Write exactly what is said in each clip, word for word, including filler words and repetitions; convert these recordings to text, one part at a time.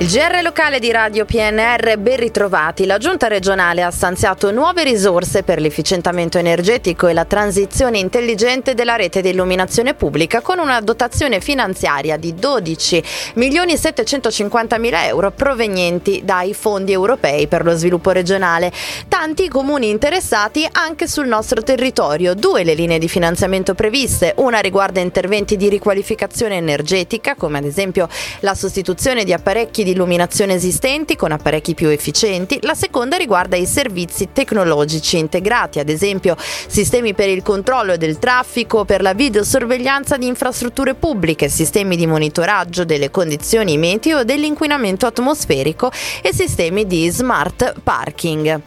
Il G R locale di Radio P N R, ben ritrovati. La Giunta regionale ha stanziato nuove risorse per l'efficientamento energetico e la transizione intelligente della rete di illuminazione pubblica con una dotazione finanziaria di dodici milioni settecentocinquantamila euro provenienti dai fondi europei per lo sviluppo regionale. Tanti i comuni interessati anche sul nostro territorio. Due le linee di finanziamento previste. Una riguarda interventi di riqualificazione energetica, come ad esempio la sostituzione di apparecchi di illuminazione esistenti con apparecchi più efficienti. La seconda riguarda i servizi tecnologici integrati, ad esempio sistemi per il controllo del traffico, per la videosorveglianza di infrastrutture pubbliche, sistemi di monitoraggio delle condizioni meteo e dell'inquinamento atmosferico e sistemi di smart parking.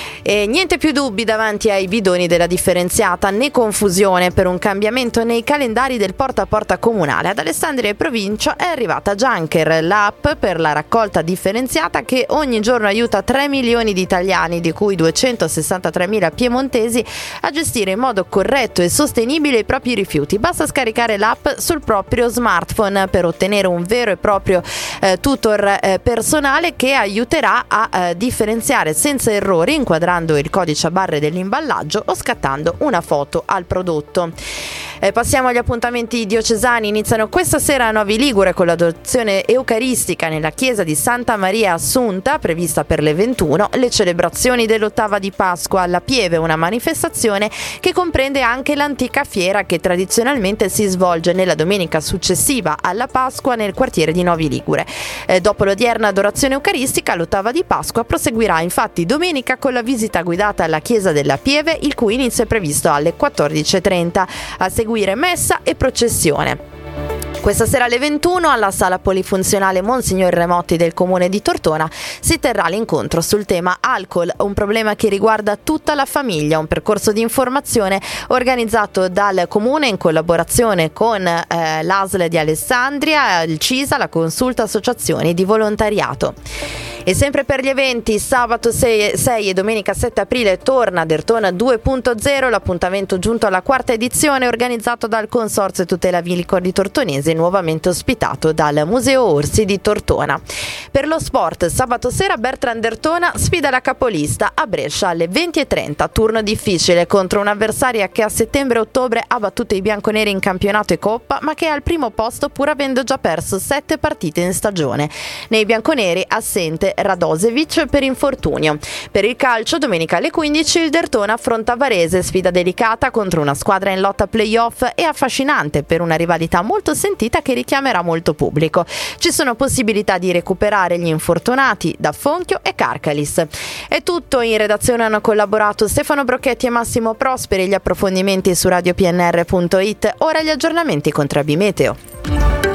E niente più dubbi davanti ai bidoni della differenziata, né confusione per un cambiamento nei calendari del porta a porta comunale. Ad Alessandria e provincia è arrivata Junker, l'app per la raccolta differenziata che ogni giorno aiuta tre milioni di italiani, di cui duecentosessantatremila piemontesi, a gestire in modo corretto e sostenibile i propri rifiuti. Basta scaricare l'app sul proprio smartphone per ottenere un vero e proprio eh, tutor eh, personale che aiuterà a eh, differenziare senza errori, inquadrando il codice a barre dell'imballaggio o scattando una foto al prodotto. Eh, passiamo agli appuntamenti diocesani. Iniziano questa sera a Novi Ligure con l'adorazione eucaristica nella chiesa di Santa Maria Assunta, prevista per le ventuno, le celebrazioni dell'ottava di Pasqua alla Pieve, una manifestazione che comprende anche l'antica fiera che tradizionalmente si svolge nella domenica successiva alla Pasqua nel quartiere di Novi Ligure. Eh, dopo l'odierna adorazione eucaristica, l'ottava di Pasqua proseguirà infatti domenica con la visita guidata alla chiesa della Pieve, il cui inizio è previsto alle quattordici e trenta. A seguire messa e processione. Questa sera alle ventuno alla sala polifunzionale Monsignor Remotti del comune di Tortona si terrà l'incontro sul tema alcol, un problema che riguarda tutta la famiglia, un percorso di informazione organizzato dal comune in collaborazione con eh, l'A S L di Alessandria, il C I S A, la Consulta Associazioni di Volontariato. E sempre per gli eventi, sabato sei e domenica sette aprile torna Dertona due punto zero, l'appuntamento giunto alla quarta edizione organizzato dal Consorzio Tutela Vilicoli Tortonese, nuovamente ospitato dal Museo Orsi di Tortona. Per lo sport, sabato sera Bertrand Dertona sfida la capolista a Brescia alle venti e trenta, turno difficile contro un'avversaria che a settembre e ottobre ha battuto i bianconeri in campionato e coppa, ma che è al primo posto pur avendo già perso sette partite in stagione. Nei bianconeri assente Radosevic per infortunio. Per il calcio, domenica alle quindici il Dertona affronta Varese, sfida delicata contro una squadra in lotta playoff e affascinante per una rivalità molto sentita che richiamerà molto pubblico. Ci sono possibilità di recuperare gli infortunati da Fonchio e Carcalis. È tutto. In redazione hanno collaborato Stefano Brocchetti e Massimo Prosperi. Gli approfondimenti su radio p n r punto it. Ora gli aggiornamenti con Trebi Meteo.